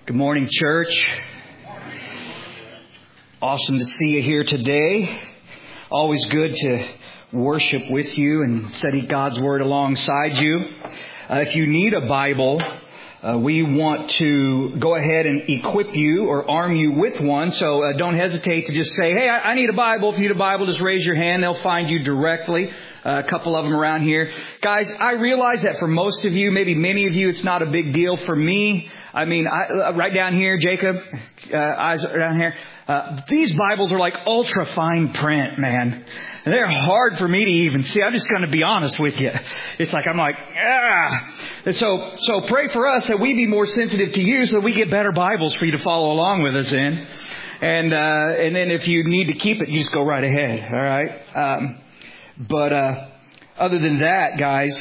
Good morning, church. Awesome to see you here today. Always good to worship with you and study God's Word alongside you. If you need a Bible, we want to go ahead and equip you or arm you with one. So don't hesitate to just say, hey, I need a Bible. If you need a Bible, just raise your hand. They'll find you directly. A couple of them around here. Guys, I realize that for most of you, maybe many of you, it's not a big deal. For me, right down here, Jacob, eyes down here. These Bibles are like ultra fine print, man. And they're hard for me to even see. I'm just going to be honest with you. It's like, And so pray for us that we be more sensitive to you so that we get better Bibles for you to follow along with us in. And then if you need to keep it, you just go right ahead. All right. But other than that, guys,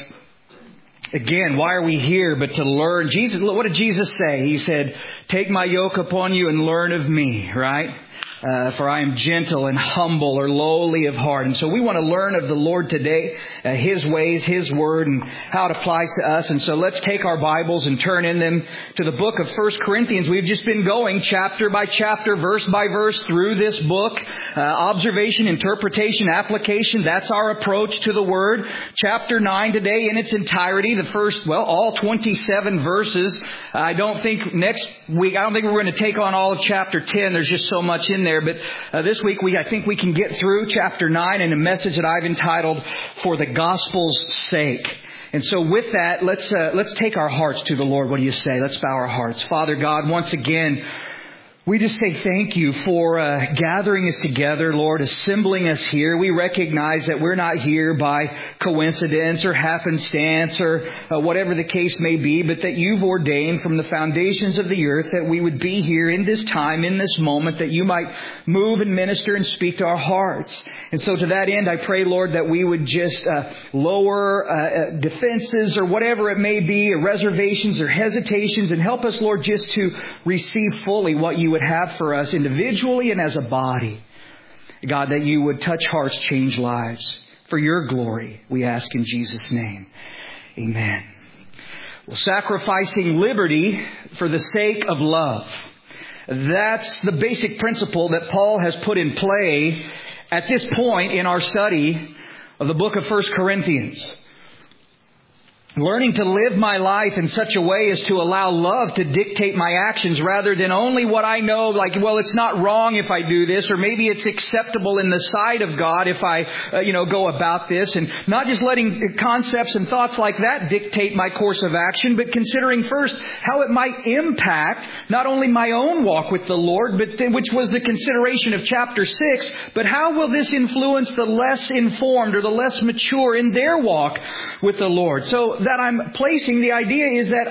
again, why are we here but to learn? What did Jesus say? He said, take my yoke upon you and learn of me, right? For I am gentle and humble or lowly of heart. And so we want to learn of the Lord today, His ways, His Word, and how it applies to us. And so let's take our Bibles and turn in them to the book of 1 Corinthians. We've just been going chapter by chapter, verse by verse through this book. Observation, interpretation, application. That's our approach to the Word. Chapter 9 today in its entirety. The first, all 27 verses. I don't think we're going to take on all of chapter 10. There's just so much in there. But this week, I think we can get through chapter 9 in a message that I've entitled, For the Gospel's Sake. And so with that, let's take our hearts to the Lord. What do you say? Let's bow our hearts. Father God, once again, we just say thank you for gathering us together, Lord, assembling us here. We recognize that we're not here by coincidence or happenstance or whatever the case may be, but that you've ordained from the foundations of the earth that we would be here in this time, in this moment, that you might move and minister and speak to our hearts. And so to that end, I pray, Lord, that we would just lower defenses or whatever it may be, or reservations or hesitations, and help us, Lord, just to receive fully what you would have for us individually and as a body. God, that you would touch hearts, change lives. For your glory, we ask in Jesus' name. Amen. Well, sacrificing liberty for the sake of love. That's the basic principle that Paul has put in play at this point in our study of the book of 1 Corinthians. Learning to live my life in such a way as to allow love to dictate my actions rather than only what I know, it's not wrong if I do this, or maybe it's acceptable in the sight of God if I, go about this, and not just letting concepts and thoughts like that dictate my course of action, but considering first how it might impact not only my own walk with the Lord, but which was the consideration of chapter 6, but how will this influence the less informed or the less mature in their walk with the Lord? So that I'm placing, the idea is that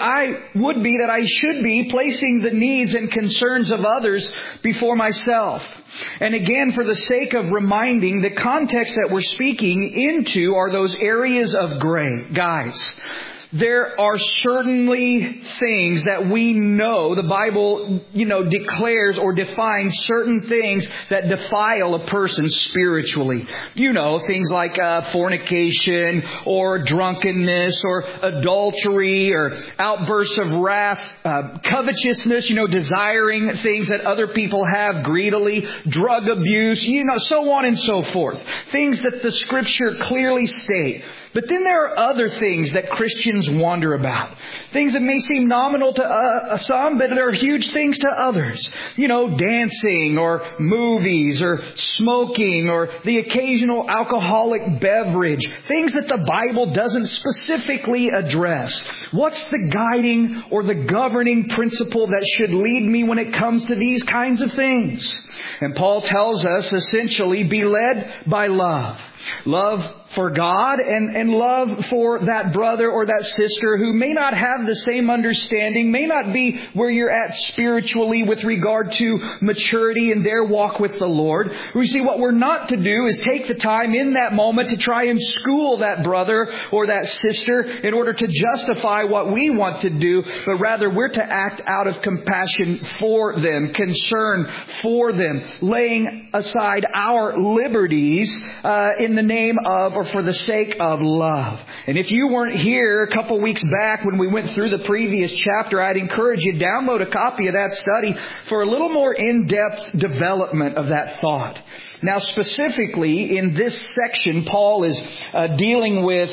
I should be placing the needs and concerns of others before myself. And again, for the sake of reminding, the context that we're speaking into are those areas of gray. Guys, there are certainly things that we know the Bible, declares or defines certain things that defile a person spiritually. Things like fornication or drunkenness or adultery or outbursts of wrath, covetousness, desiring things that other people have greedily, drug abuse, so on and so forth. Things that the Scripture clearly state. But then there are other things that Christians wonder about. Things that may seem nominal to some, but they're huge things to others. Dancing or movies or smoking or the occasional alcoholic beverage. Things that the Bible doesn't specifically address. What's the guiding or the governing principle that should lead me when it comes to these kinds of things? And Paul tells us essentially, be led by love. Love for God and love for that brother or that sister who may not have the same understanding, may not be where you're at spiritually with regard to maturity in their walk with the Lord. We see what we're not to do is take the time in that moment to try and school that brother or that sister in order to justify what we want to do, but rather we're to act out of compassion for them, concern for them, laying aside our liberties in the name of or for the sake of love. And if you weren't here a couple weeks back when we went through the previous chapter, I'd encourage you to download a copy of that study for a little more in-depth development of that thought. Now, specifically in this section, Paul is dealing with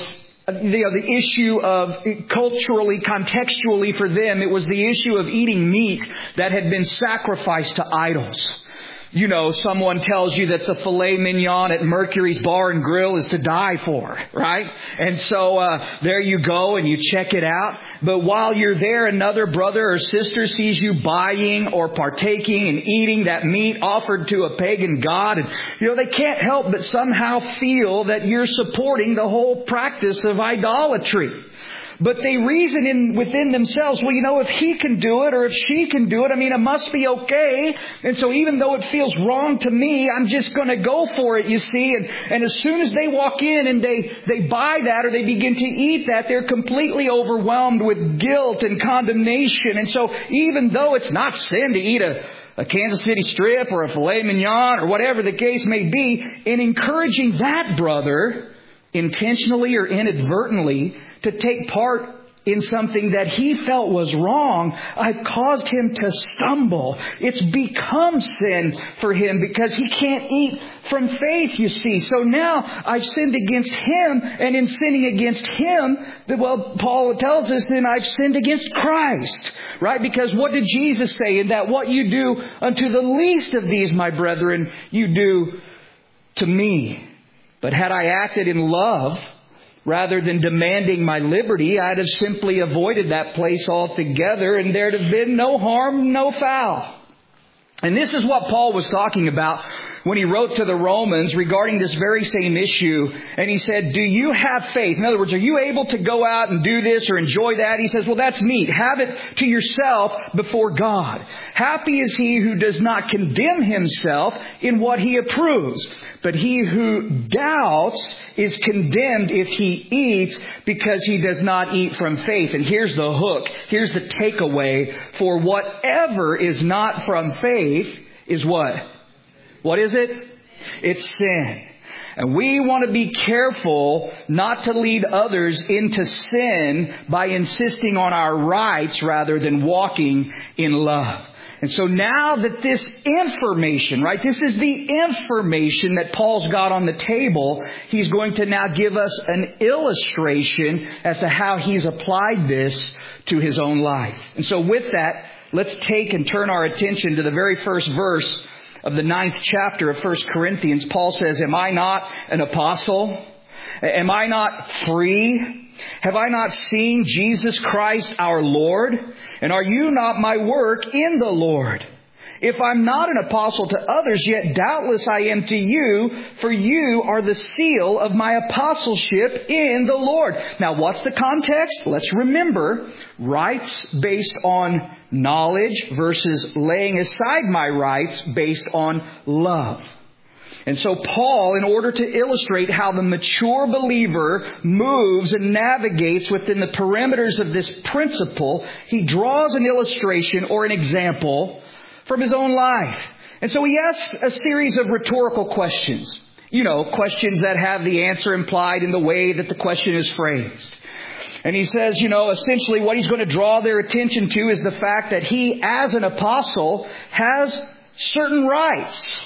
the issue of culturally, contextually for them, it was the issue of eating meat that had been sacrificed to idols. You know, someone tells you that the filet mignon at Mercury's Bar and Grill is to die for, right? And so there you go and you check it out. But while you're there, another brother or sister sees you buying or partaking and eating that meat offered to a pagan god. And, you know, they can't help but somehow feel that you're supporting the whole practice of idolatry. But they reason within themselves, well, you know, if he can do it or if she can do it, I mean, it must be okay. And so even though it feels wrong to me, I'm just going to go for it, you see. And as soon as they walk in and they buy that or they begin to eat that, they're completely overwhelmed with guilt and condemnation. And so even though it's not sin to eat a Kansas City strip or a filet mignon or whatever the case may be, in encouraging that brother intentionally or inadvertently to take part in something that he felt was wrong, I've caused him to stumble. It's become sin for him because he can't eat from faith, you see. So now I've sinned against him, and in sinning against him, well, Paul tells us then I've sinned against Christ, right? Because what did Jesus say in that? What you do unto the least of these, my brethren, you do to me. But had I acted in love, rather than demanding my liberty, I'd have simply avoided that place altogether, and there'd have been no harm, no foul. And this is what Paul was talking about when he wrote to the Romans regarding this very same issue. And he said, do you have faith? In other words, are you able to go out and do this or enjoy that? He says, well, that's neat. Have it to yourself before God. Happy is he who does not condemn himself in what he approves. But he who doubts is condemned if he eats because he does not eat from faith. And here's the hook. Here's the takeaway. For whatever is not from faith is what? What is it? It's sin. And we want to be careful not to lead others into sin by insisting on our rights rather than walking in love. And so now that this information, right, this is the information that Paul's got on the table, he's going to now give us an illustration as to how he's applied this to his own life. And so with that, let's take and turn our attention to the very first verse of the 9th chapter of 1 Corinthians. Paul says, am I not an apostle? Am I not free? Have I not seen Jesus Christ our Lord? And are you not my work in the Lord? If I'm not an apostle to others, yet doubtless I am to you, for you are the seal of my apostleship in the Lord. Now, what's the context? Let's remember, rights based on knowledge versus laying aside my rights based on love. And so Paul, in order to illustrate how the mature believer moves and navigates within the perimeters of this principle, he draws an illustration or an example from his own life. And so he asks a series of rhetorical questions. You know, questions that have the answer implied in the way that the question is phrased. And he says, you know, essentially what he's going to draw their attention to is the fact that he, as an apostle, has certain rights.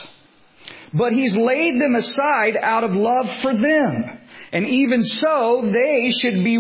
But he's laid them aside out of love for them. And even so, we should be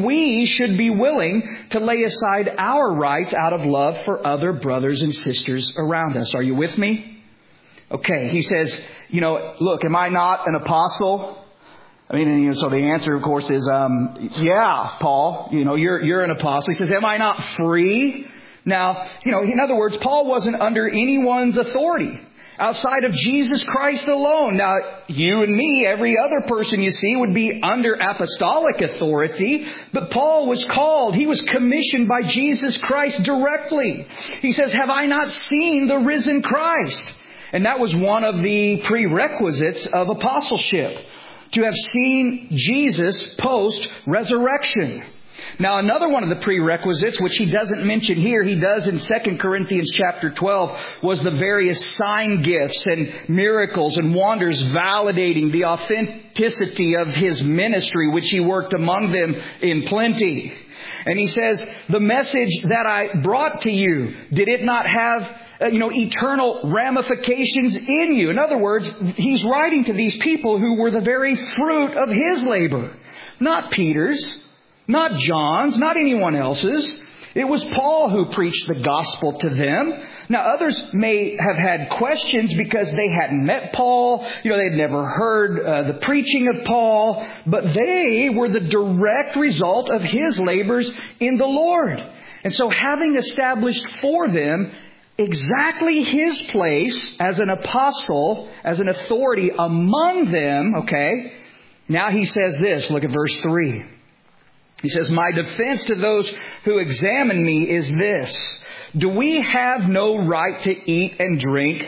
willing to lay aside our rights out of love for other brothers and sisters around us. Are you with me? Okay, he says, you know, look, am I not an apostle? I mean, so the answer, of course, is, yeah, Paul, you're an apostle. He says, am I not free? Now, in other words, Paul wasn't under anyone's authority outside of Jesus Christ alone. Now, you and me, every other person you see would be under apostolic authority. But Paul was called. He was commissioned by Jesus Christ directly. He says, have I not seen the risen Christ? And that was one of the prerequisites of apostleship, to have seen Jesus post-resurrection. Now, another one of the prerequisites, which he doesn't mention here, he does in 2 Corinthians chapter 12, was the various sign gifts and miracles and wonders validating the authenticity of his ministry, which he worked among them in plenty. And he says, the message that I brought to you, did it not have eternal ramifications in you? In other words, he's writing to these people who were the very fruit of his labor. Not Peter's, not John's, not anyone else's. It was Paul who preached the gospel to them. Now, others may have had questions because they hadn't met Paul. They'd never heard the preaching of Paul. But they were the direct result of his labors in the Lord. And so having established for them exactly his place as an apostle, as an authority among them, okay, now he says this, look at verse 3. He says, my defense to those who examine me is this: do we have no right to eat and drink?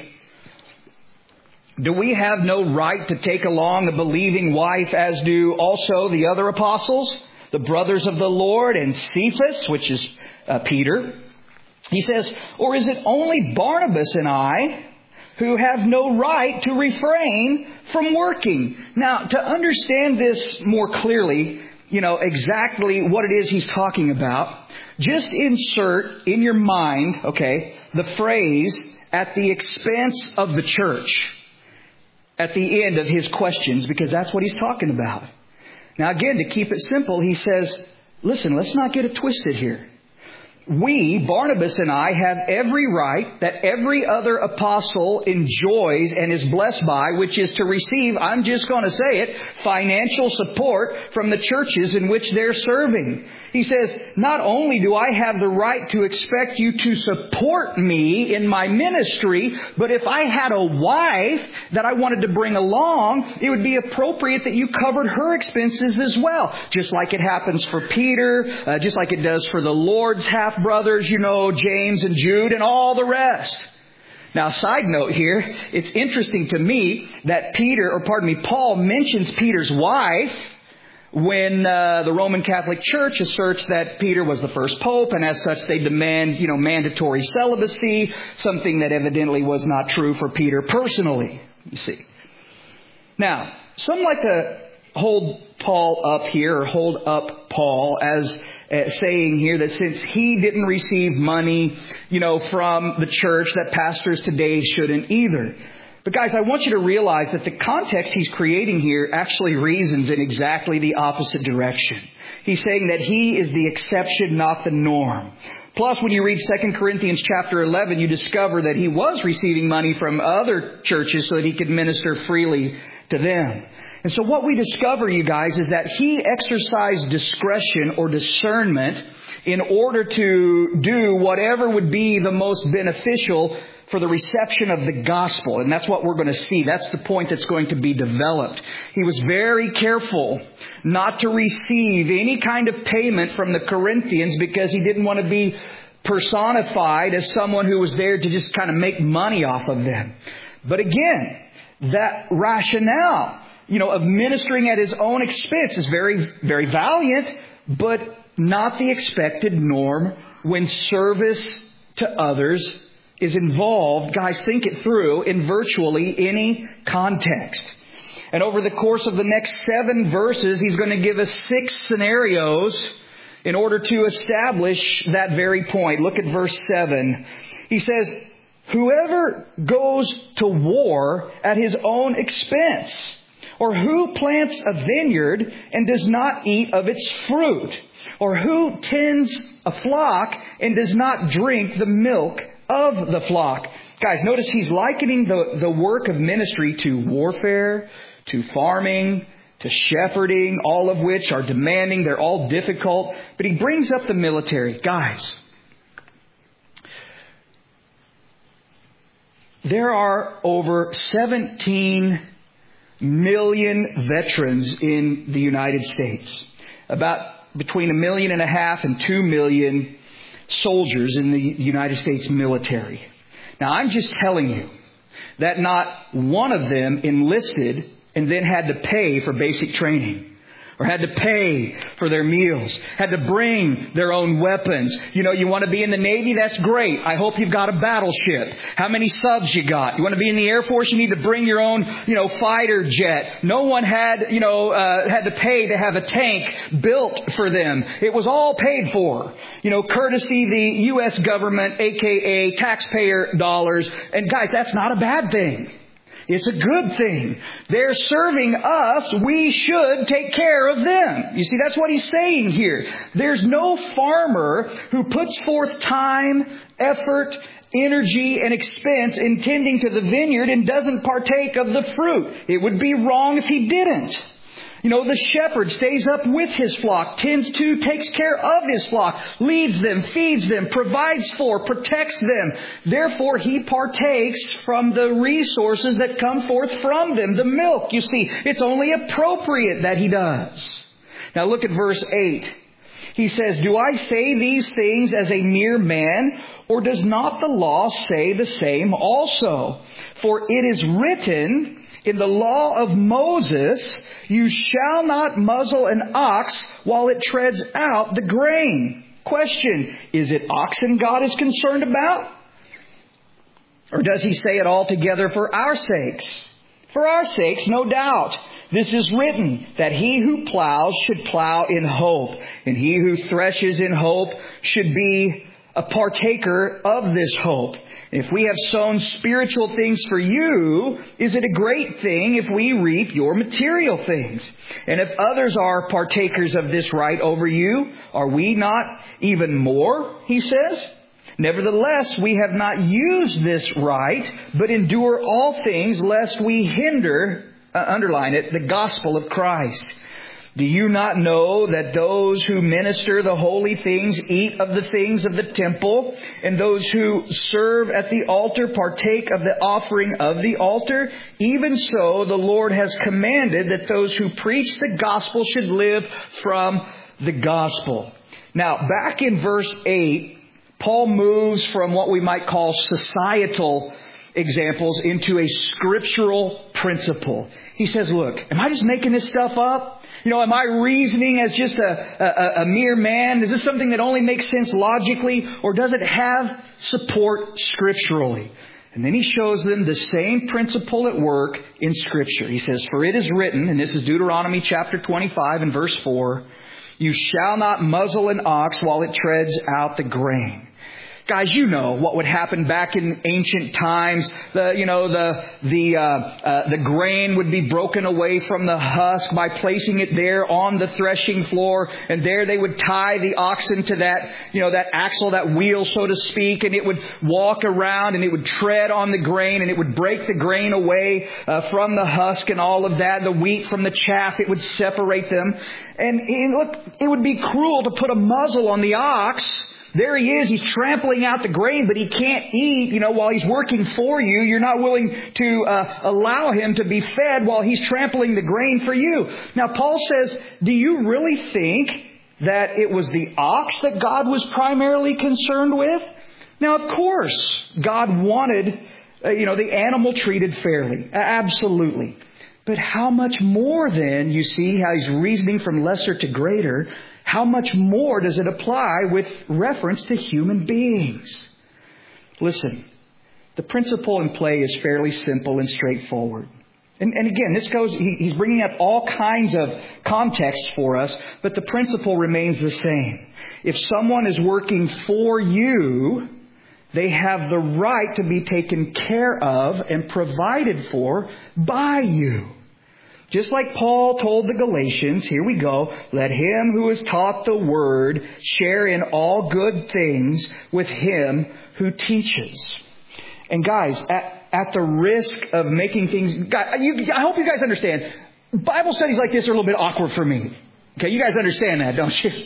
Do we have no right to take along a believing wife, as do also the other apostles, the brothers of the Lord, and Cephas, which is Peter? He says, or is it only Barnabas and I who have no right to refrain from working? Now, to understand this more clearly, exactly what it is he's talking about, just insert in your mind, okay, the phrase, at the expense of the church, at the end of his questions, because that's what he's talking about. Now, again, to keep it simple, he says, listen, let's not get it twisted here. We, Barnabas and I, have every right that every other apostle enjoys and is blessed by, which is to receive, I'm just going to say it, financial support from the churches in which they're serving. He says, not only do I have the right to expect you to support me in my ministry, but if I had a wife that I wanted to bring along, it would be appropriate that you covered her expenses as well. Just like it happens for Peter, just like it does for the Lord's half-brothers, James and Jude and all the rest. Now, side note here, it's interesting to me that Paul mentions Peter's wife when the Roman Catholic Church asserts that Peter was the first pope, and as such they demand, mandatory celibacy, something that evidently was not true for Peter personally, you see. Now, some like to hold Paul up here, or hold up Paul as saying here that since he didn't receive money, from the church, that pastors today shouldn't either. But guys, I want you to realize that the context he's creating here actually reasons in exactly the opposite direction. He's saying that he is the exception, not the norm. Plus, when you read 2 Corinthians chapter 11, you discover that he was receiving money from other churches so that he could minister freely to them. And so what we discover, you guys, is that he exercised discretion or discernment in order to do whatever would be the most beneficial for the reception of the gospel. And that's what we're going to see. That's the point that's going to be developed. He was very careful not to receive any kind of payment from the Corinthians because he didn't want to be personified as someone who was there to just kind of make money off of them. But again, that rationale, of ministering at his own expense is very, very valiant, but not the expected norm when service to others is involved. Guys, think it through in virtually any context. And over the course of the next 7 verses, he's going to give us 6 scenarios in order to establish that very point. Look at verse 7. He says, whoever goes to war at his own expense, or who plants a vineyard and does not eat of its fruit, or who tends a flock and does not drink the milk of the flock. Guys, notice he's likening the work of ministry to warfare, to farming, to shepherding, all of which are demanding. They're all difficult. But he brings up the military. Guys, there are over 17 million veterans in the United States. About between 1.5 million and 2 million soldiers in the United States military. Now, I'm just telling you that not one of them enlisted and then had to pay for basic training. or had to pay for their meals, had to bring their own weapons. You want to be in the Navy? That's great. I hope you've got a battleship. How many subs you got? You want to be in the Air Force? You need to bring your own, fighter jet. No one had to pay to have a tank built for them. It was all paid for, courtesy the U.S. government, aka taxpayer dollars. And guys, that's not a bad thing. It's a good thing. They're serving us. We should take care of them. You see, that's what he's saying here. There's no farmer who puts forth time, effort, energy, and expense in tending to the vineyard and doesn't partake of the fruit. It would be wrong if he didn't. The shepherd stays up with his flock, tends to, takes care of his flock, leads them, feeds them, provides for, protects them. Therefore, he partakes from the resources that come forth from them. The milk, you see, it's only appropriate that he does. Now look at verse 8. He says, "Do I say these things as a mere man, or does not the law say the same also? For it is written in the law of Moses, you shall not muzzle an ox while it treads out the grain." Question, is it oxen God is concerned about? Or does he say it altogether for our sakes? For our sakes, no doubt. This is written, that he who plows should plow in hope, and he who threshes in hope should be a partaker of this hope. If we have sown spiritual things for you, is it a great thing if we reap your material things? And if others are partakers of this right over you, are we not even more? He says. Nevertheless, we have not used this right, but endure all things lest we hinder, underline it, the gospel of Christ. Do you not know that those who minister the holy things eat of the things of the temple, and those who serve at the altar partake of the offering of the altar? Even so, the Lord has commanded that those who preach the gospel should live from the gospel. Now, back in verse 8, Paul moves from what we might call societal examples into a scriptural principle. He says, look, am I just making this stuff up? Am I reasoning as just a mere man? Is this something that only makes sense logically? Or does it have support scripturally? And then he shows them the same principle at work in Scripture. He says, "For it is written," and this is Deuteronomy chapter 25 and verse 4, "You shall not muzzle an ox while it treads out the grain." Guys, you know what would happen back in ancient times. The grain would be broken away from the husk by placing it there on the threshing floor, and there they would tie the oxen to that axle, that wheel, so to speak, and it would walk around and it would tread on the grain and it would break the grain away from the husk and all of that, the wheat from the chaff. It would separate them, and look, it would be cruel to put a muzzle on the ox. There he is. He's trampling out the grain, but he can't eat, while he's working for you. You're not willing to allow him to be fed while he's trampling the grain for you. Now, Paul says, do you really think that it was the ox that God was primarily concerned with? Now, of course, God wanted, the animal treated fairly. Absolutely. But how much more then, you see how he's reasoning from lesser to greater, how much more does it apply with reference to human beings? Listen, the principle in play is fairly simple and straightforward. And again, this goes, he's bringing up all kinds of contexts for us, but the principle remains the same. If someone is working for you, they have the right to be taken care of and provided for by you. Just like Paul told the Galatians, here we go, let him who is taught the word share in all good things with him who teaches. And guys, at the risk of making things, I hope you guys understand, Bible studies like this are a little bit awkward for me. Okay, you guys understand that, don't you?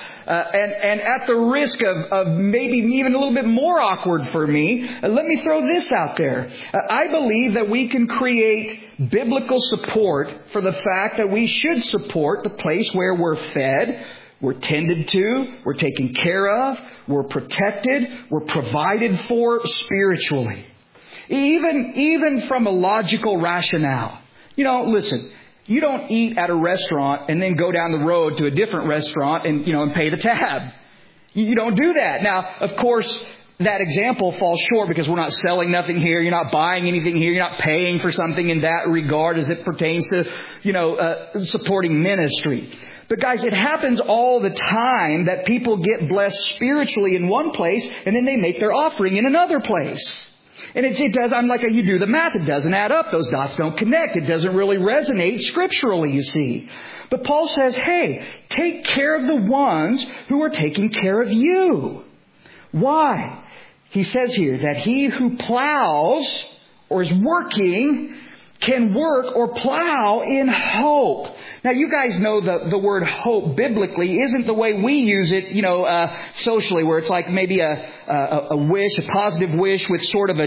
And at the risk of maybe even a little bit more awkward for me, let me throw this out there. I believe that we can create biblical support for the fact that we should support the place where we're fed, we're tended to, we're taken care of, we're protected, we're provided for spiritually. Even from a logical rationale. Listen, You don't eat at a restaurant and then go down the road to a different restaurant and pay the tab. You don't do that. Now, of course, that example falls short because we're not selling nothing here. You're not buying anything here. You're not paying for something in that regard as it pertains to, supporting ministry. But guys, it happens all the time that people get blessed spiritually in one place and then they make their offering in another place. And it does, you do the math, it doesn't add up. Those dots don't connect. It doesn't really resonate scripturally, you see. But Paul says, hey, take care of the ones who are taking care of you. Why? He says here that he who plows or is working can work or plow in hope. Now, you guys know the word hope biblically isn't the way we use it, socially, where it's like maybe a wish, a positive wish with sort of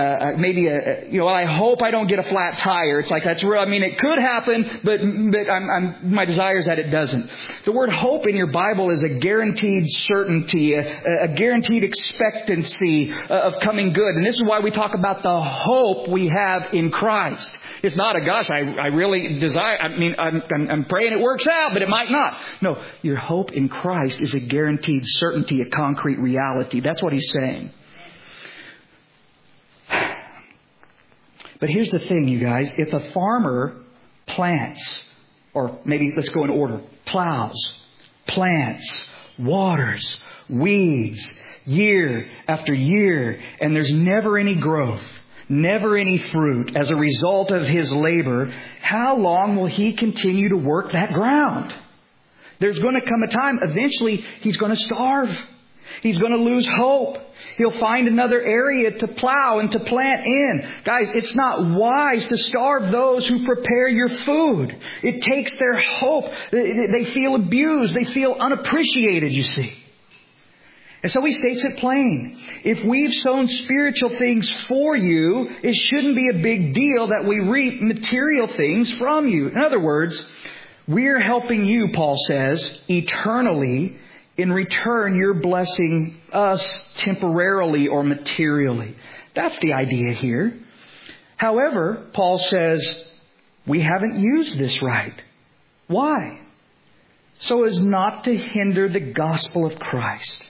I hope I don't get a flat tire. It's like that's real. I mean, it could happen, but my desire is that it doesn't. The word hope in your Bible is a guaranteed certainty, a guaranteed expectancy of coming good. And this is why we talk about the hope we have in Christ. It's not I really desire. I mean, I'm praying it works out, but it might not. No, your hope in Christ is a guaranteed certainty, a concrete reality. That's what he's saying. But here's the thing, you guys. If a farmer plants, or maybe let's go in order, plows, plants, waters, weeds, year after year, and there's never any growth, never any fruit as a result of his labor, how long will he continue to work that ground? There's going to come a time, eventually, he's going to starve. He's going to lose hope. He'll find another area to plow and to plant in. Guys, it's not wise to starve those who prepare your food. It takes their hope. They feel abused. They feel unappreciated, you see. And so he states it plain. If we've sown spiritual things for you, it shouldn't be a big deal that we reap material things from you. In other words, we're helping you, Paul says, eternally. In return, you're blessing us temporarily or materially. That's the idea here. However, Paul says, we haven't used this right. Why? So as not to hinder the gospel of Christ.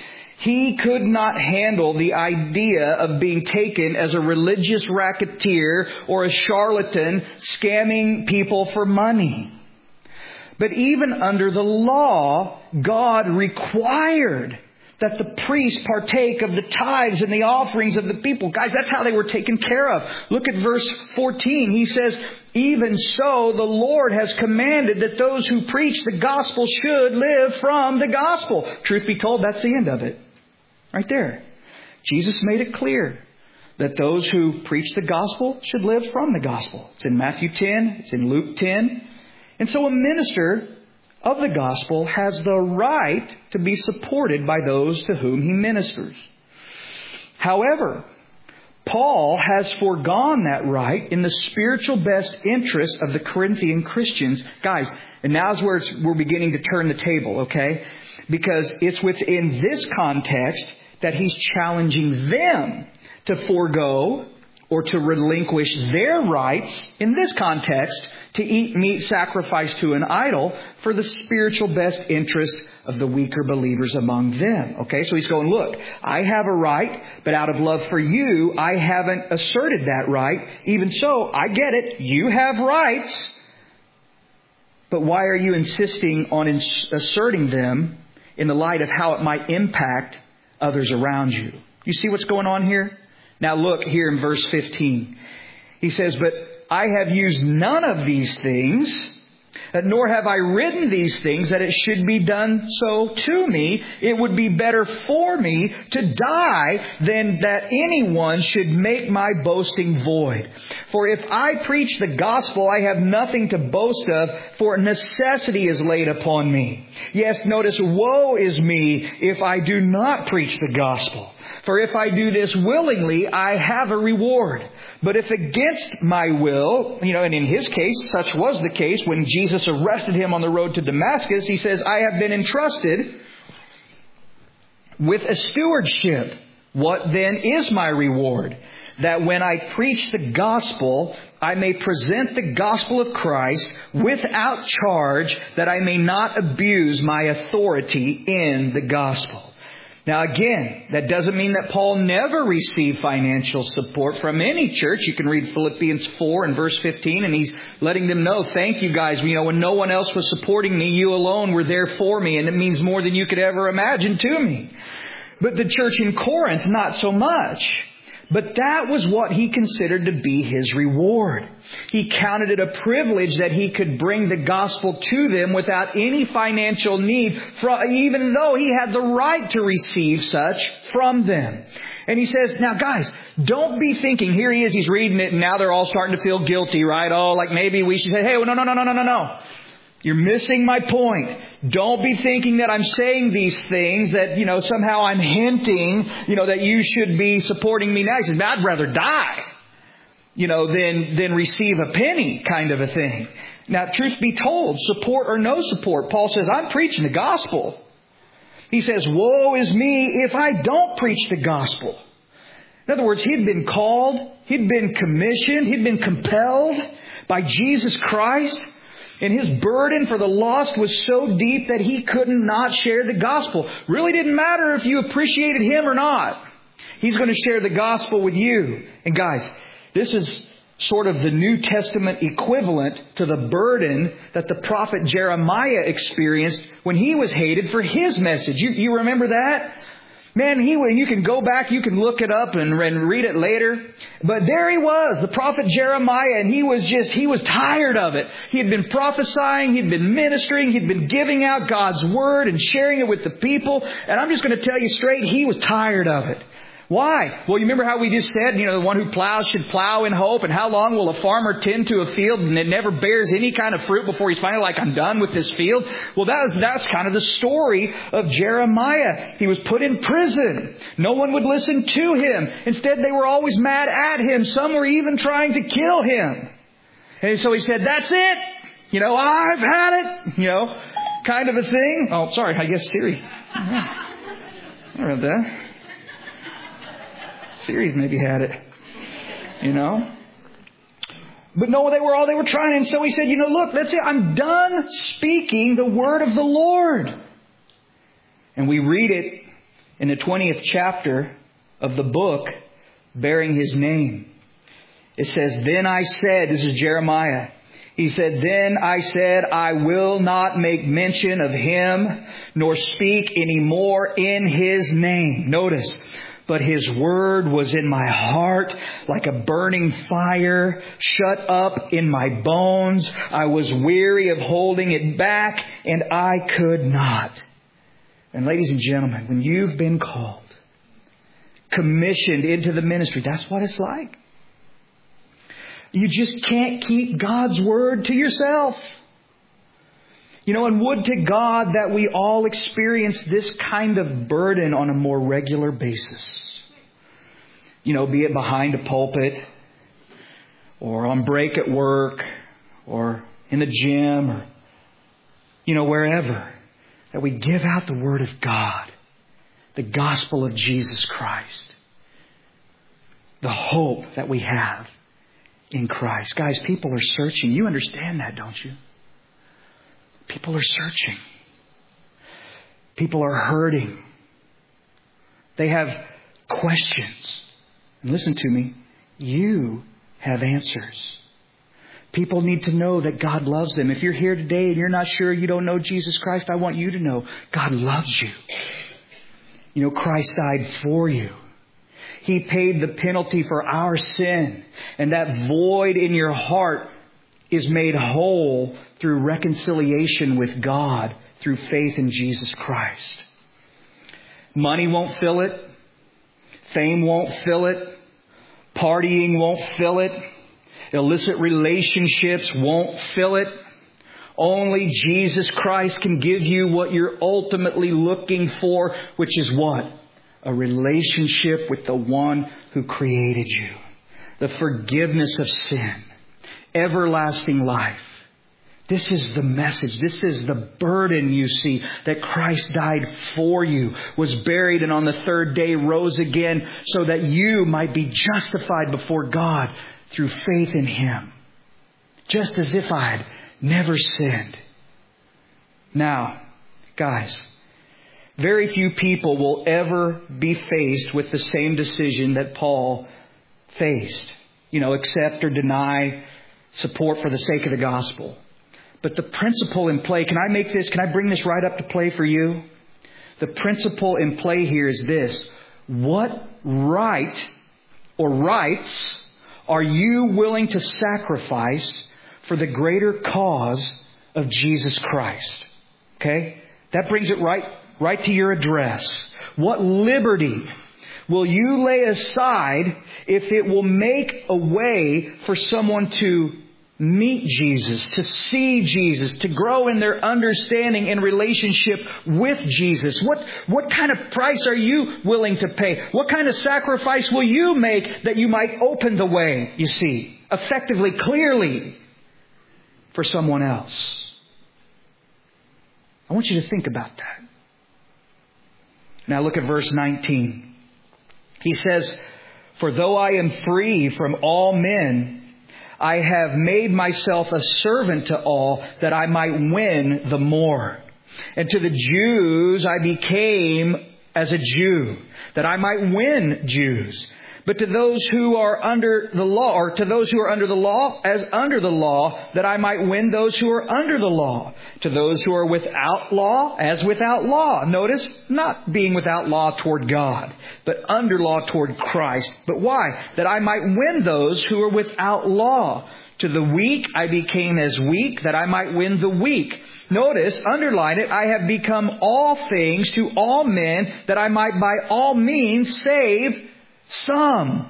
He could not handle the idea of being taken as a religious racketeer or a charlatan scamming people for money. But even under the law, God required that the priest partake of the tithes and the offerings of the people. Guys, that's how they were taken care of. Look at verse 14. He says, even so, the Lord has commanded that those who preach the gospel should live from the gospel. Truth be told, that's the end of it. Right there. Jesus made it clear that those who preach the gospel should live from the gospel. It's in Matthew 10. It's in Luke 10. And so a minister of the gospel has the right to be supported by those to whom he ministers. However, Paul has foregone that right in the spiritual best interest of the Corinthian Christians. Guys, and now's where we're beginning to turn the table, okay? Because it's within this context that he's challenging them to forego or to relinquish their rights, in this context, to eat meat sacrificed to an idol for the spiritual best interest of the weaker believers among them. Okay, so he's going, look, I have a right, but out of love for you, I haven't asserted that right. Even so, I get it. You have rights. But why are you insisting on asserting them in the light of how it might impact others around you? You see what's going on here? Now look here in verse 15. He says, but I have used none of these things, nor have I written these things that it should be done so to me. It would be better for me to die than that anyone should make my boasting void. For if I preach the gospel, I have nothing to boast of, for necessity is laid upon me. Yes, notice, woe is me if I do not preach the gospel. For if I do this willingly, I have a reward. But if against my will, and in his case, such was the case when Jesus arrested him on the road to Damascus, he says, I have been entrusted with a stewardship. What then is my reward? that when I preach the gospel, I may present the gospel of Christ without charge, that I may not abuse my authority in the gospel. Now again, that doesn't mean that Paul never received financial support from any church. You can read Philippians 4 and verse 15, and he's letting them know, thank you guys. When no one else was supporting me, you alone were there for me, and it means more than you could ever imagine to me. But the church in Corinth, not so much. But that was what he considered to be his reward. He counted it a privilege that he could bring the gospel to them without any financial need, even though he had the right to receive such from them. And he says, now guys, don't be thinking, here he is, he's reading it, and now they're all starting to feel guilty, right? Oh, like maybe we should say, hey, no. You're missing my point. Don't be thinking that I'm saying these things, that, somehow I'm hinting, that you should be supporting me now. He says, I'd rather die, than receive a penny, kind of a thing. Now, truth be told, support or no support, Paul says, I'm preaching the gospel. He says, woe is me if I don't preach the gospel. In other words, he'd been called, he'd been commissioned, he'd been compelled by Jesus Christ. And his burden for the lost was so deep that he could not share the gospel. Really didn't matter if you appreciated him or not. He's going to share the gospel with you. And guys, this is sort of the New Testament equivalent to the burden that the prophet Jeremiah experienced when he was hated for his message. You remember that? Man, you can go back, you can look it up and read it later. But there he was, the prophet Jeremiah, and he was tired of it. He had been prophesying, he'd been ministering, he'd been giving out God's word and sharing it with the people. And I'm just going to tell you straight, he was tired of it. Why? Well, you remember how we just said, the one who plows should plow in hope. And how long will a farmer tend to a field and it never bears any kind of fruit before he's finally like, I'm done with this field? Well, that's kind of the story of Jeremiah. He was put in prison. No one would listen to him. Instead, they were always mad at him. Some were even trying to kill him. And so he said, that's it. I've had it. Kind of a thing. Oh, sorry. I guess Siri. I read that. Siri's maybe had it, But no, they were trying. And so he said, look, that's it. I'm done speaking the word of the Lord. And we read it in the 20th chapter of the book bearing his name. It says, then I said, this is Jeremiah. He said, then I said, I will not make mention of him nor speak any more in his name. Notice. But his word was in my heart like a burning fire, shut up in my bones. I was weary of holding it back, and I could not. And ladies and gentlemen, when you've been called, commissioned into the ministry, that's what it's like. You just can't keep God's word to yourself. And would to God that we all experience this kind of burden on a more regular basis. Be it behind a pulpit, or on break at work, or in the gym, or, wherever. That we give out the Word of God, the gospel of Jesus Christ, the hope that we have in Christ. Guys, people are searching. You understand that, don't you? People are searching. People are hurting. They have questions. And listen to me. You have answers. People need to know that God loves them. If you're here today and you're not sure, you don't know Jesus Christ, I want you to know God loves you. Christ died for you. He paid the penalty for our sin. And that void in your heart is made whole through reconciliation with God through faith in Jesus Christ. Money won't fill it. Fame won't fill it. Partying won't fill it. Illicit relationships won't fill it. Only Jesus Christ can give you what you're ultimately looking for, which is what? A relationship with the one who created you. The forgiveness of sin. Everlasting life. This is the message. This is the burden, you see, that Christ died for you, was buried, and on the third day rose again so that you might be justified before God through faith in Him. Just as if I had never sinned. Now, guys, very few people will ever be faced with the same decision that Paul faced. Accept or deny support for the sake of the gospel. But the principle in play, can I bring this right up to play for you? The principle in play here is this. What right or rights are you willing to sacrifice for the greater cause of Jesus Christ? Okay? That brings it right to your address. What liberty will you lay aside if it will make a way for someone to meet Jesus, to see Jesus, to grow in their understanding and relationship with Jesus? What kind of price are you willing to pay? What kind of sacrifice will you make that you might open the way, you see, effectively, clearly, for someone else? I want you to think about that. Now look at verse 19. He says, "For though I am free from all men, I have made myself a servant to all that I might win the more. And to the Jews I became as a Jew, that I might win Jews. But to those who are under the law, or to those who are under the law, as under the law, that I might win those who are under the law. To those who are without law, as without law." Notice, not being without law toward God, but under law toward Christ. But why? "That I might win those who are without law. To the weak I became as weak, that I might win the weak." Notice, underline it, "I have become all things to all men, that I might by all means save some.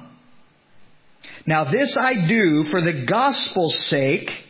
Now this I do for the gospel's sake,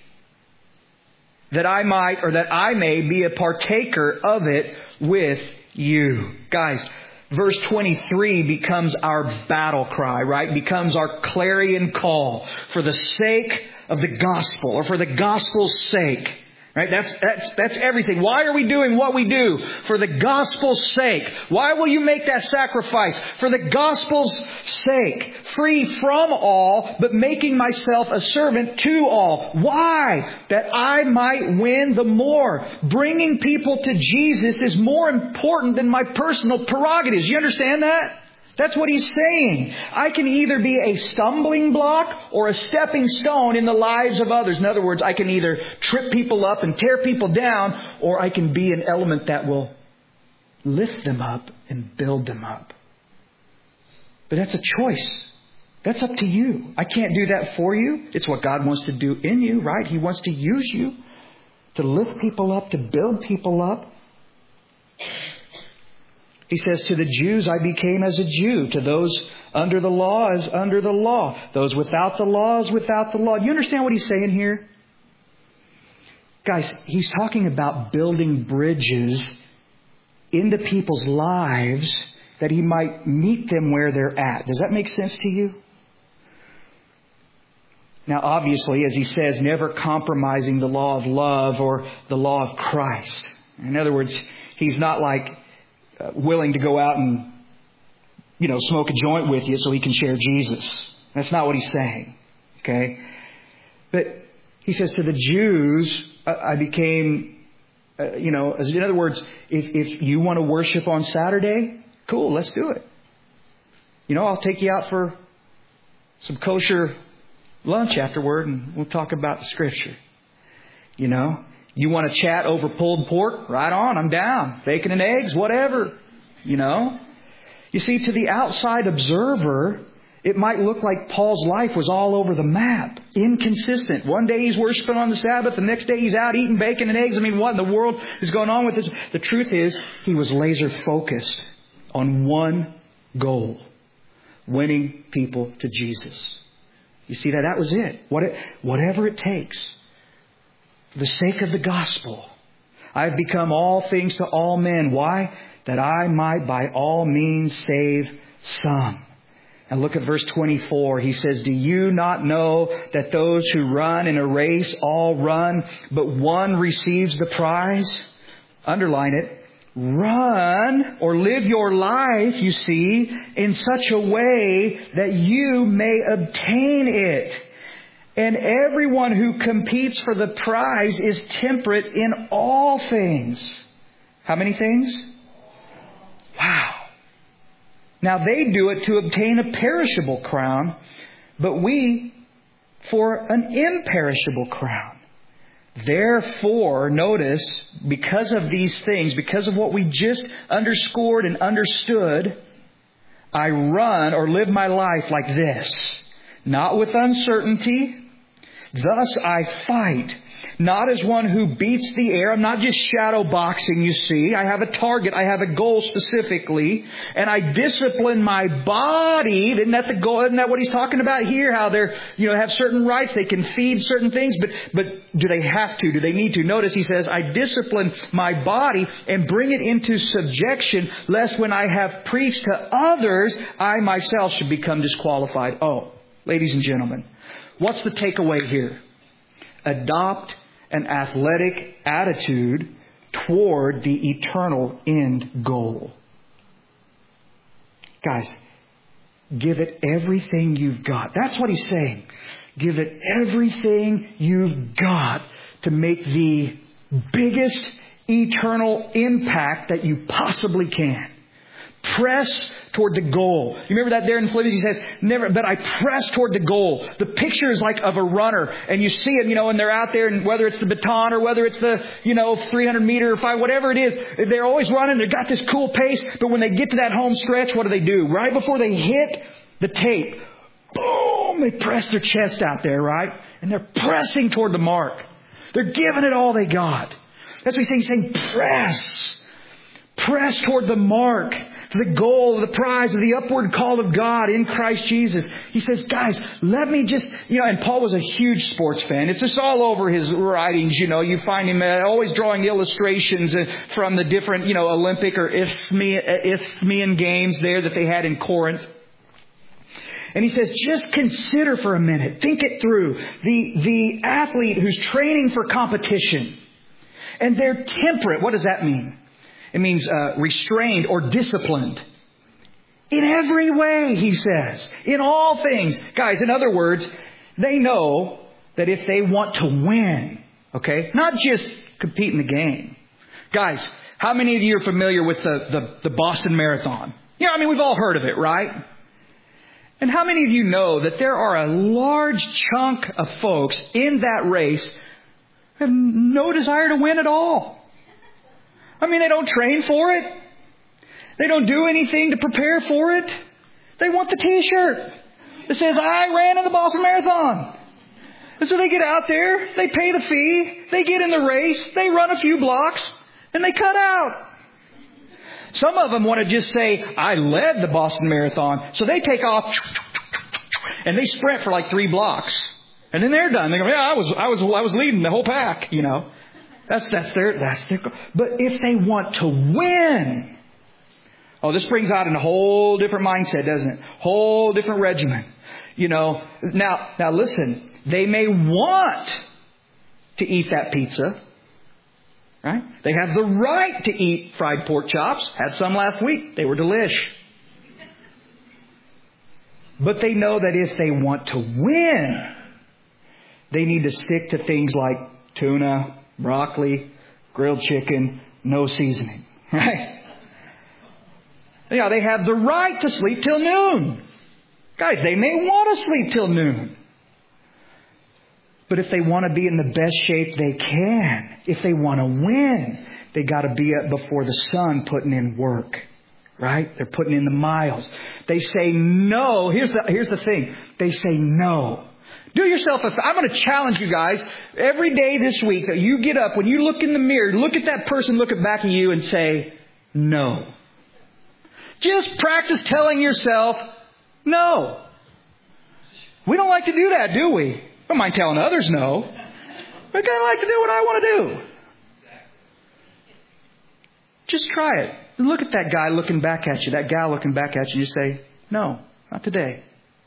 that I may be a partaker of it with you." Guys, verse 23 becomes our battle cry, right? Becomes our clarion call for the sake of the gospel, or for the gospel's sake. Right? That's everything. Why are we doing what we do? For the gospel's sake. Why will you make that sacrifice? For the gospel's sake. Free from all, but making myself a servant to all. Why? That I might win the more. Bringing people to Jesus is more important than my personal prerogatives. You understand that? That's what he's saying. I can either be a stumbling block or a stepping stone in the lives of others. In other words, I can either trip people up and tear people down, or I can be an element that will lift them up and build them up. But that's a choice. That's up to you. I can't do that for you. It's what God wants to do in you, right? He wants to use you to lift people up, to build people up. He says, "To the Jews I became as a Jew. To those under the law as under the law. Those without the law as without the law." Do you understand what he's saying here? Guys, he's talking about building bridges into people's lives that he might meet them where they're at. Does that make sense to you? Now, obviously, as he says, never compromising the law of love or the law of Christ. In other words, he's not like willing to go out and, smoke a joint with you so he can share Jesus. That's not what he's saying. Okay? But he says to the Jews, I became, in other words, if you want to worship on Saturday, cool, let's do it. I'll take you out for some kosher lunch afterward and we'll talk about the Scripture. You want to chat over pulled pork? Right on, I'm down. Bacon and eggs, whatever. You see, to the outside observer, it might look like Paul's life was all over the map. Inconsistent. One day he's worshiping on the Sabbath. The next day he's out eating bacon and eggs. What in the world is going on with this? The truth is, he was laser focused on one goal. Winning people to Jesus. You see that was it. Whatever it takes. For the sake of the gospel, I have become all things to all men. Why? That I might by all means save some. And look at verse 24. He says, do you not know that those who run in a race all run, but one receives the prize? Underline it. Run or live your life, you see, in such a way that you may obtain it. And everyone who competes for the prize is temperate in all things. How many things? Wow. Now they do it to obtain a perishable crown, but we for an imperishable crown. Therefore, notice, because of these things, because of what we just underscored and understood, I run or live my life like this. Not with uncertainty. Thus I fight. Not as one who beats the air. I'm not just shadow boxing, you see. I have a target. I have a goal specifically. And I discipline my body. Isn't that the goal? Isn't that what he's talking about here? How they're, have certain rights. They can feed certain things. But do they have to? Do they need to? Notice he says, I discipline my body and bring it into subjection, lest when I have preached to others, I myself should become disqualified. Oh, ladies and gentlemen, what's the takeaway here? Adopt an athletic attitude toward the eternal end goal. Guys, give it everything you've got. That's what he's saying. Give it everything you've got to make the biggest eternal impact that you possibly can. Press toward the goal. You remember that there in Philippians? He says, never, but I press toward the goal. The picture is like of a runner. And you see them, and they're out there, and whether it's the baton or whether it's the, 300 meter or 5, whatever it is, they're always running. They've got this cool pace. But when they get to that home stretch, what do? Right before they hit the tape, boom, they press their chest out there, right? And they're pressing toward the mark. They're giving it all they got. That's what he's saying. Press. Press toward the mark. The goal, the prize of the upward call of God in Christ Jesus. He says, guys, let me just, and Paul was a huge sports fan. It's just all over his writings, you find him always drawing illustrations from the different, Olympic or Isthmian games there that they had in Corinth. And he says, just consider for a minute, think it through. The athlete who's training for competition and they're temperate. What does that mean? It means restrained or disciplined. In every way, he says. In all things. Guys, in other words, they know that if they want to win, okay, not just compete in the game. Guys, how many of you are familiar with the Boston Marathon? We've all heard of it, right? And how many of you know that there are a large chunk of folks in that race who have no desire to win at all? They don't train for it. They don't do anything to prepare for it. They want the T-shirt that says, I ran in the Boston Marathon. And so they get out there, they pay the fee, they get in the race, they run a few blocks, and they cut out. Some of them want to just say, I led the Boston Marathon. So they take off and they sprint for like 3 blocks. And then they're done. They go, yeah, I was leading the whole pack, That's their goal. But if they want to win, this brings out a whole different mindset, doesn't it? Whole different regimen. Now listen, they may want to eat that pizza, right? They have the right to eat fried pork chops. Had some last week. They were delish. But they know that if they want to win, they need to stick to things like tuna, broccoli, grilled chicken, no seasoning. Right? They have the right to sleep till noon. Guys, they may want to sleep till noon. But if they want to be in the best shape they can, if they want to win, they got to be up before the sun putting in work. Right? They're putting in the miles. They say no. Here's the thing. They say no. Do yourself a favor. I'm going to challenge you guys every day this week that you get up, when you look in the mirror, look at that person looking back at you and say, no. Just practice telling yourself, no. We don't like to do that, do we? I don't mind telling others no. I kind of like to do what I want to do. Just try it. Look at that guy looking back at you, that gal looking back at you. You say, no, Not today.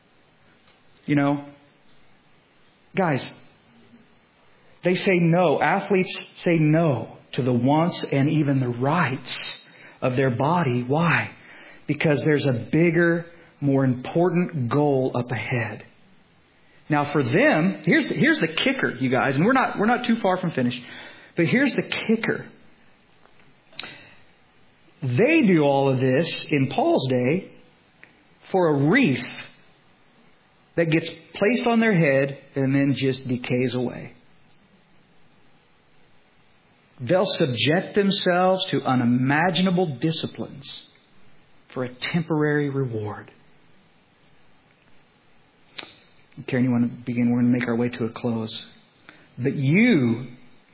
Guys, they say no. Athletes say no to the wants and even the rights of their body. Why? Because there's a bigger, more important goal up ahead. Now for them, here's the kicker, you guys, and we're not too far from finished. But here's the kicker. They do all of this in Paul's day for a wreath that gets placed on their head and then just decays away. They'll subject themselves to unimaginable disciplines for a temporary reward. Karen, you want to begin? We're going to make our way to a close. But you're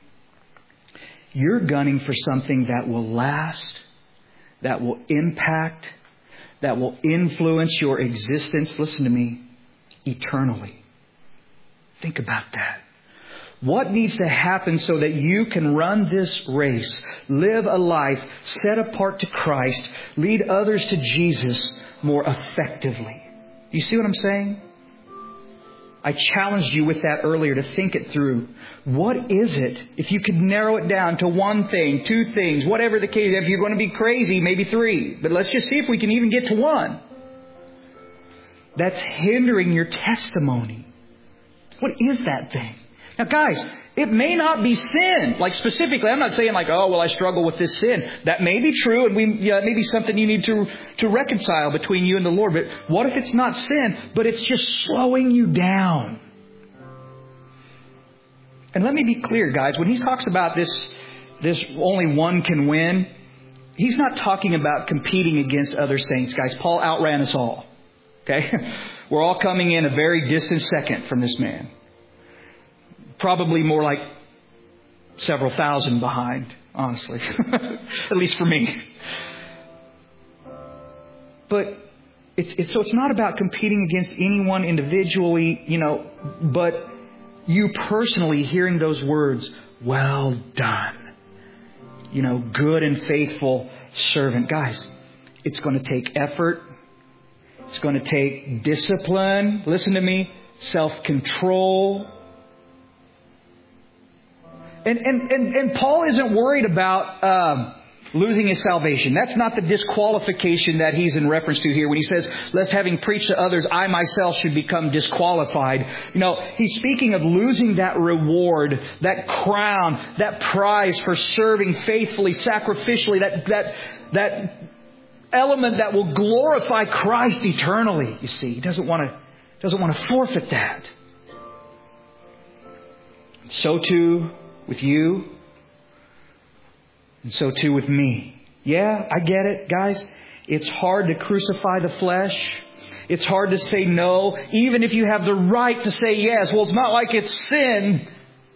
gunning for something that will last, that will impact, that will influence your existence, listen to me, eternally. Think about that. What needs to happen so that you can run this race, live a life set apart to Christ, lead others to Jesus more effectively? You see what I'm saying? I challenged you with that earlier to think it through. What is it? If you could narrow it down to one thing, two things, whatever the case, if you're going to be crazy, maybe three. But let's just see if we can even get to one. That's hindering your testimony. What is that thing? Now guys, it may not be sin. Like specifically, I'm not saying like, oh, well, I struggle with this sin. That may be true, and it may be something you need to reconcile between you and the Lord. But what if it's not sin, but it's just slowing you down? And let me be clear, guys. When he talks about this only one can win, he's not talking about competing against other saints, guys. Paul outran us all. Okay? We're all coming in a very distant second from this man. Probably more like several thousand behind, honestly. At least for me. But it's not about competing against anyone individually, but you personally hearing those words, well done. Good and faithful servant. Guys, it's going to take effort. It's going to take discipline. Listen to me. Self-control. And Paul isn't worried about losing his salvation. That's not the disqualification that he's in reference to here when he says, lest having preached to others, I myself should become disqualified. He's speaking of losing that reward, that crown, that prize for serving faithfully, sacrificially, that element that will glorify Christ eternally. You see, he doesn't want to forfeit that. So too with you, and so too with me. Yeah, I get it, guys. It's hard to crucify the flesh. It's hard to say no, even if you have the right to say yes. Well, it's not like it's sin.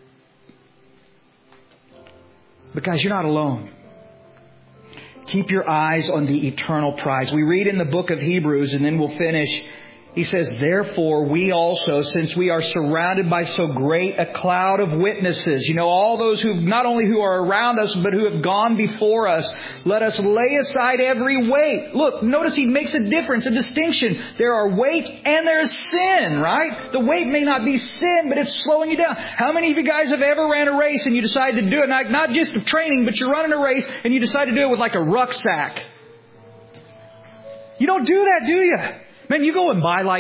But guys, you're not alone. Keep your eyes on the eternal prize. We read in the book of Hebrews, and then we'll finish. He says, therefore, we also, since we are surrounded by so great a cloud of witnesses, all those not only who are around us, but who have gone before us, let us lay aside every weight. Look, notice he makes a difference, a distinction. There are weight and there's sin, right? The weight may not be sin, but it's slowing you down. How many of you guys have ever ran a race and you decided to do it, not just of training, but you're running a race and you decide to do it with like a rucksack? You don't do that, do you? Man, you go and buy like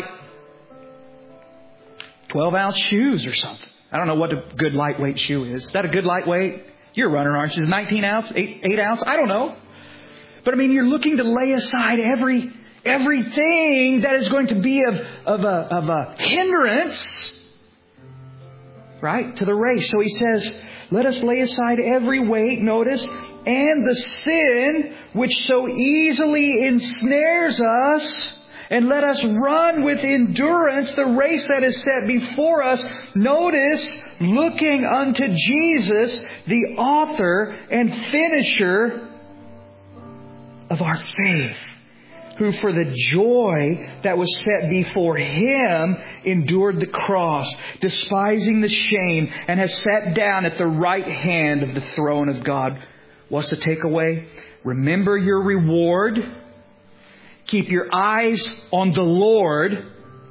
12-ounce shoes or something. I don't know what a good lightweight shoe is. Is that a good lightweight? You're a runner, aren't you? Is it 19-ounce, 8-ounce? I don't know. But you're looking to lay aside everything that is going to be of a hindrance, right, to the race. So he says, let us lay aside every weight, notice, and the sin which so easily ensnares us, and let us run with endurance the race that is set before us. Notice, looking unto Jesus, the author and finisher of our faith, who for the joy that was set before Him endured the cross, despising the shame, and has sat down at the right hand of the throne of God. What's the takeaway? Remember your reward. Keep your eyes on the Lord.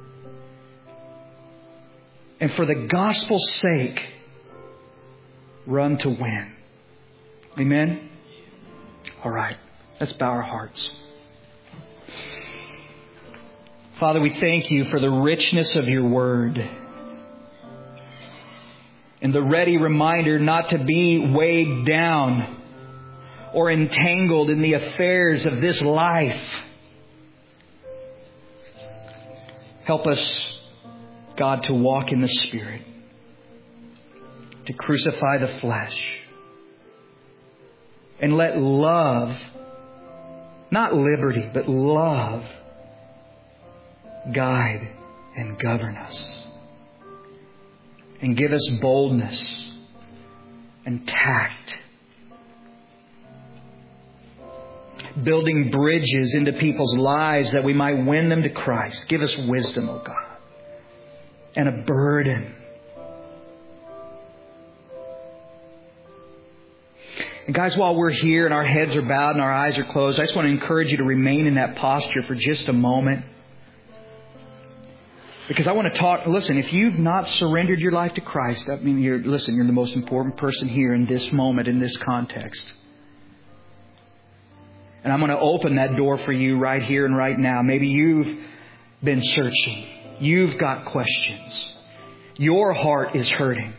And for the gospel's sake, run to win. Amen? All right. Let's bow our hearts. Father, we thank You for the richness of Your Word. And the ready reminder not to be weighed down or entangled in the affairs of this life. Help us, God, to walk in the Spirit, to crucify the flesh, and let love, not liberty, but love, guide and govern us. And give us boldness and tact. Building bridges into people's lives that we might win them to Christ. Give us wisdom, oh God. And a burden. And guys, while we're here and our heads are bowed and our eyes are closed, I just want to encourage you to remain in that posture for just a moment. Because I want to talk, listen, if you've not surrendered your life to Christ, I mean, you're the most important person here in this moment, in this context. And I'm going to open that door for you right here and right now. Maybe you've been searching. You've got questions. Your heart is hurting.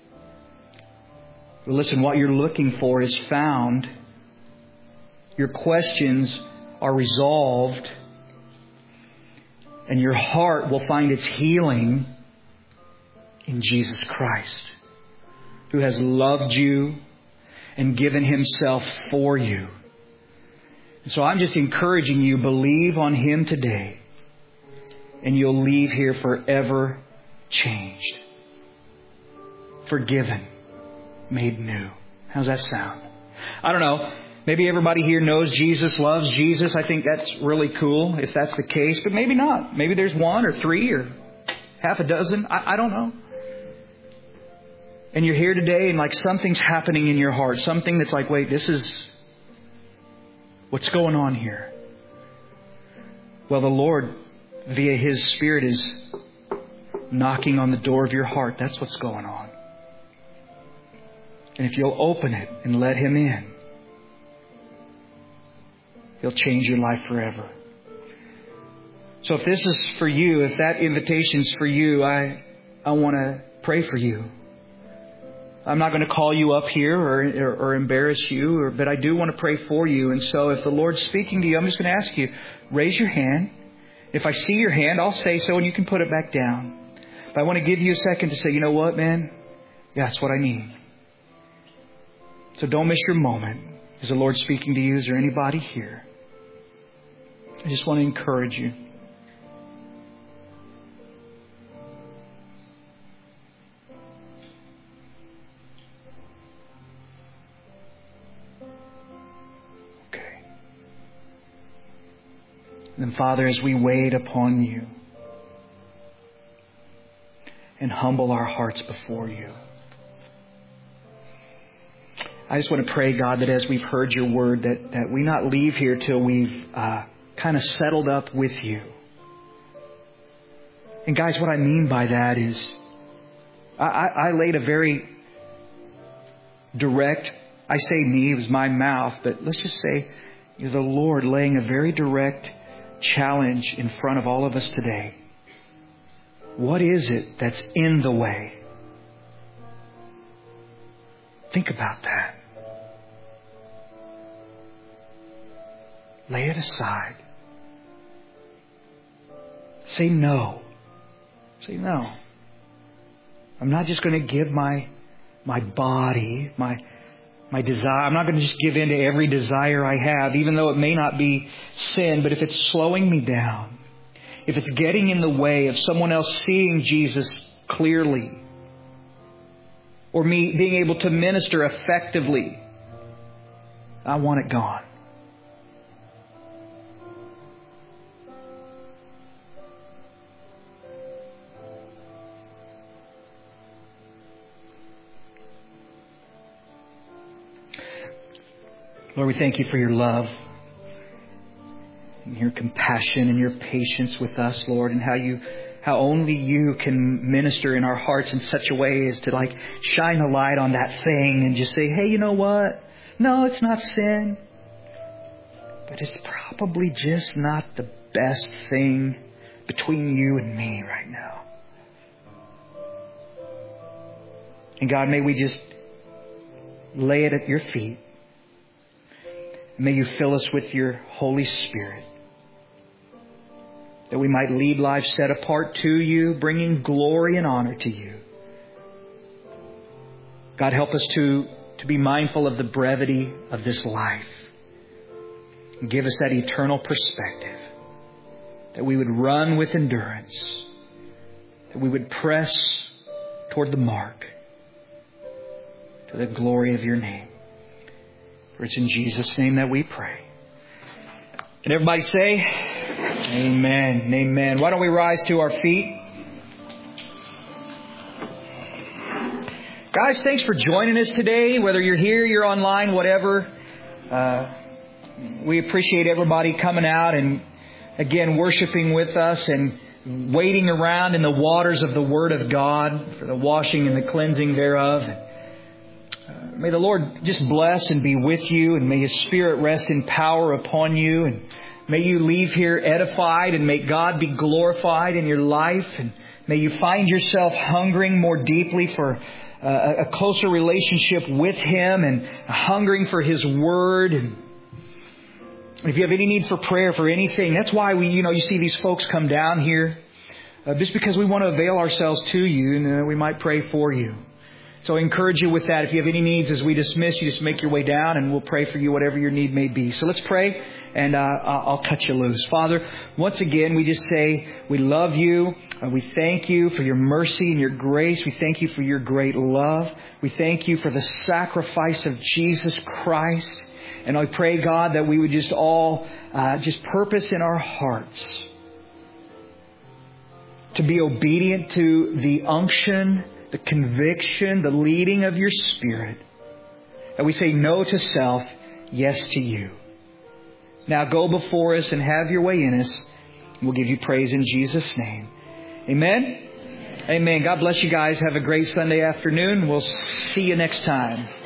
But listen, what you're looking for is found. Your questions are resolved. And your heart will find its healing in Jesus Christ, who has loved you and given Himself for you. And so I'm just encouraging you, believe on Him today, and you'll leave here forever changed, forgiven, made new. How's that sound? I don't know. Maybe everybody here knows Jesus, loves Jesus. I think that's really cool if that's the case. But maybe not. Maybe there's one or three or half a dozen. I don't know. And you're here today and like something's happening in your heart. Something that's like, wait, this is... what's going on here? Well, the Lord, via His Spirit, is knocking on the door of your heart. That's what's going on. And if you'll open it and let Him in, He'll change your life forever. So if this is for you, if that invitation's for you, I want to pray for you. I'm not going to call you up here or embarrass you, but I do want to pray for you. And so if the Lord's speaking to you, I'm just going to ask you, raise your hand. If I see your hand, I'll say so and you can put it back down. But I want to give you a second to say, you know what, man? Yeah, that's what I need. So don't miss your moment. Is the Lord speaking to you? Is there anybody here? I just want to encourage you. Okay. And then, Father, as we wait upon You and humble our hearts before You, I just want to pray, God, that as we've heard Your word, that we not leave here till we've kind of settled up with You. And guys, what I mean by that is I laid a very direct, I say me, it was my mouth, but let's just say the Lord laying a very direct challenge in front of all of us today. What is it that's in the way? Think about that. Lay it aside. Say no. Say no. I'm not just going to give my body, my desire. I'm not going to just give in to every desire I have, even though it may not be sin. But if it's slowing me down, if it's getting in the way of someone else seeing Jesus clearly, or me being able to minister effectively, I want it gone. Lord, we thank You for Your love. and your compassion and your patience with us, Lord, and how only you can minister in our hearts in such a way as to like shine a light on that thing and just say, hey, you know what? No, it's not sin. But it's probably just not the best thing between you and me right now. And God, may we just lay it at your feet. May you fill us with your Holy Spirit, that we might lead lives set apart to you, bringing glory and honor to you. God, help us to be mindful of the brevity of this life. And give us that eternal perspective, that we would run with endurance, that we would press toward the mark, to the glory of your name. For it's in Jesus' name that we pray. Can everybody say, amen, amen. Why don't we rise to our feet? Guys, thanks for joining us today. Whether you're here, you're online, whatever. We appreciate everybody coming out and, again, worshiping with us and wading around in the waters of the Word of God for the washing and the cleansing thereof. May the Lord just bless and be with you, and may His Spirit rest in power upon you, and may you leave here edified, and may God be glorified in your life, and may you find yourself hungering more deeply for a closer relationship with Him, and hungering for His Word. And if you have any need for prayer for anything, that's why you see these folks come down here, just because we want to avail ourselves to you, and we might pray for you. So I encourage you with that. If you have any needs as we dismiss, you just make your way down and we'll pray for you, whatever your need may be. So let's pray, and I'll cut you loose. Father, once again, we just say we love you. We thank you for your mercy and your grace. We thank you for your great love. We thank you for the sacrifice of Jesus Christ. And I pray, God, that we would just all just purpose in our hearts to be obedient to the unction, the conviction, the leading of your Spirit. That we say no to self, yes to you. Now go before us and have your way in us. We'll give you praise in Jesus' name. Amen? Amen. God bless you guys. Have a great Sunday afternoon. We'll see you next time.